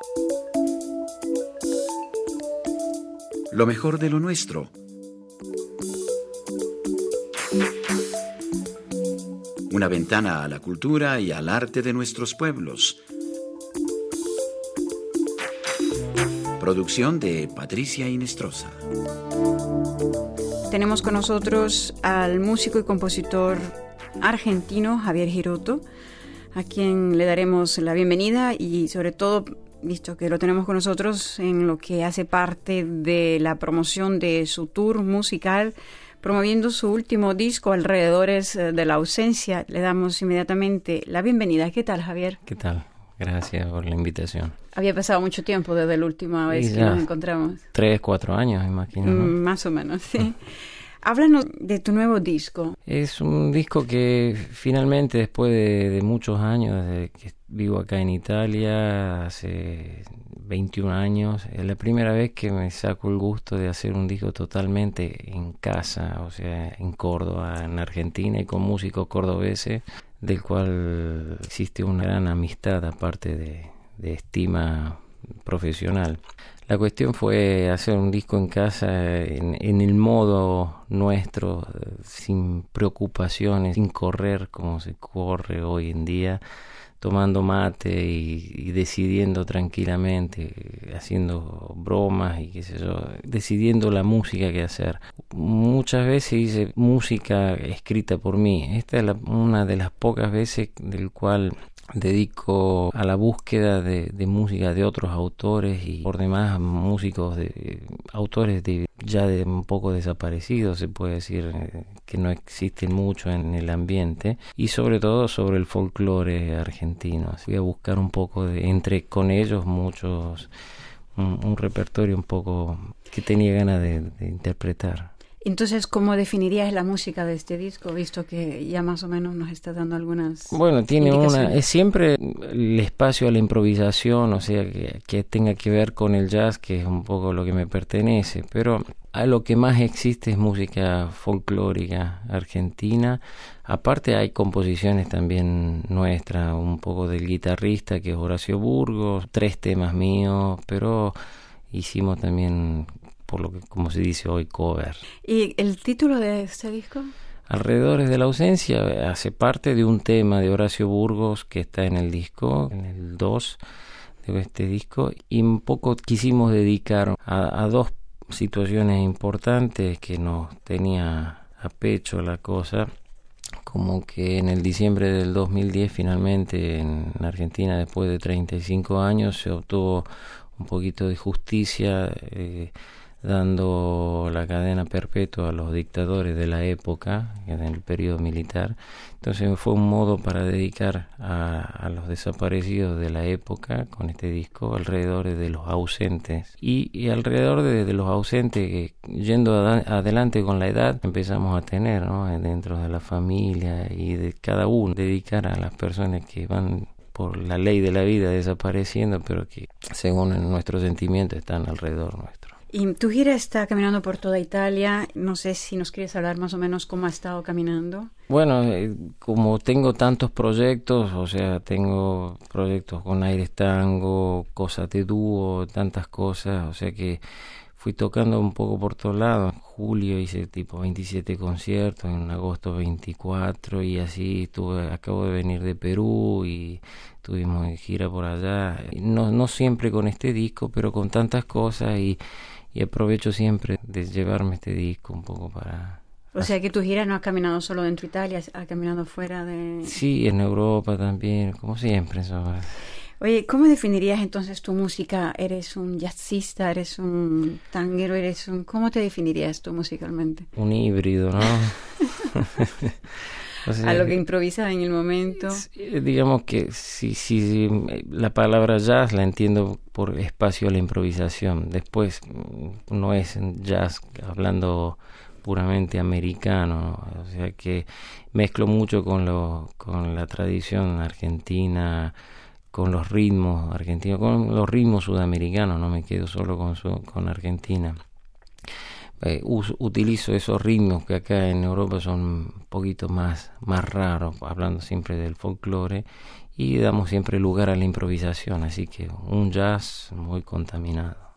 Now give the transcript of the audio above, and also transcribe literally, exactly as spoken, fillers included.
Lo mejor de lo nuestro. Una ventana a la cultura y al arte de nuestros pueblos. Producción de Patricia Inestrosa. Tenemos con nosotros al músico y compositor argentino Javier Giroto, a quien le daremos la bienvenida y sobre todo, visto que lo tenemos con nosotros en lo que hace parte de la promoción de su tour musical, promoviendo su último disco, Alrededores de la Ausencia, le damos inmediatamente la bienvenida. ¿Qué tal, Javier? ¿Qué tal? Gracias por la invitación. Había pasado mucho tiempo desde la última vez que nos encontramos. Tres, cuatro años, imagino, ¿no? Mm, más o menos, sí. Háblanos de tu nuevo disco. Es un disco que finalmente, después de, de muchos años, desde que vivo acá en Italia, hace veintiún años, es la primera vez que me saco el gusto de hacer un disco totalmente en casa, o sea, en Córdoba, en Argentina, y con músicos cordobeses, del cual existe una gran amistad, aparte de, de estima profesional. La cuestión fue hacer un disco en casa, en, en el modo nuestro, sin preocupaciones, sin correr como se corre hoy en día, tomando mate y, y decidiendo tranquilamente, haciendo bromas y qué sé yo, decidiendo la música que hacer. Muchas veces hice música escrita por mí. Esta es la, una de las pocas veces del cual dedico a la búsqueda de, de música de otros autores y por demás músicos, de autores de ya de un poco desaparecidos, se puede decir, eh, que no existen mucho en el ambiente, y sobre todo sobre el folclore argentino. Así voy a buscar un poco de, entre con ellos muchos, un, un repertorio un poco que tenía ganas de, de interpretar. Entonces, ¿cómo definirías la música de este disco, visto que ya más o menos nos está dando algunas Bueno, tiene una, es siempre el espacio a la improvisación, o sea, que, que tenga que ver con el jazz, que es un poco lo que me pertenece, pero a lo que más existe es música folclórica argentina. Aparte hay composiciones también nuestras, un poco del guitarrista, que es Horacio Burgos, tres temas míos, pero hicimos también, por lo que como se dice hoy, cover. ¿Y el título de este disco? Alrededores de la Ausencia hace parte de un tema de Horacio Burgos que está en el disco, en el dos de este disco, y un poco quisimos dedicar a, a dos situaciones importantes que nos tenía a pecho la cosa, como que en el diciembre del dos mil diez finalmente en Argentina, después de treinta y cinco años, se obtuvo un poquito de justicia, eh, dando la cadena perpetua a los dictadores de la época, en el periodo militar. Entonces fue un modo para dedicar a, a los desaparecidos de la época con este disco, alrededor de los ausentes. Y, y alrededor de, de los ausentes, que yendo ad, adelante con la edad, empezamos a tener, ¿no?, dentro de la familia y de cada uno, dedicar a las personas que van por la ley de la vida desapareciendo, pero que según nuestros sentimientos están alrededor nuestro. Y tu gira está caminando por toda Italia. No sé si nos quieres hablar más o menos cómo ha estado caminando. Bueno, eh, como tengo tantos proyectos, o sea, tengo proyectos con Aires Tango, cosas de dúo, tantas cosas, o sea que fui tocando un poco por todos lados. En julio hice tipo veintisiete conciertos, en agosto veinticuatro, y así estuve, acabo de venir de Perú y tuvimos gira por allá. No, no siempre con este disco, pero con tantas cosas, y, y aprovecho siempre de llevarme este disco un poco para... O sea que tu gira no ha caminado solo dentro de Italia, ha caminado fuera de... Sí, en Europa también, como siempre. Eso. Oye, ¿cómo definirías entonces tu música? ¿Eres un jazzista? ¿Eres un tanguero? ¿Eres un... ¿Cómo te definirías tú musicalmente? Un híbrido, ¿no? O sea, a lo que improvisa en el momento. Digamos que si, si, si la palabra jazz la entiendo por espacio a la improvisación. Después no es jazz hablando puramente americano, ¿no? O sea que mezclo mucho con lo, con la tradición argentina, con los ritmos argentinos, con los ritmos sudamericanos, no me quedo solo con, su, con Argentina. Eh, uso, utilizo esos ritmos que acá en Europa son un poquito más, más raros, hablando siempre del folclore, y damos siempre lugar a la improvisación, así que un jazz muy contaminado.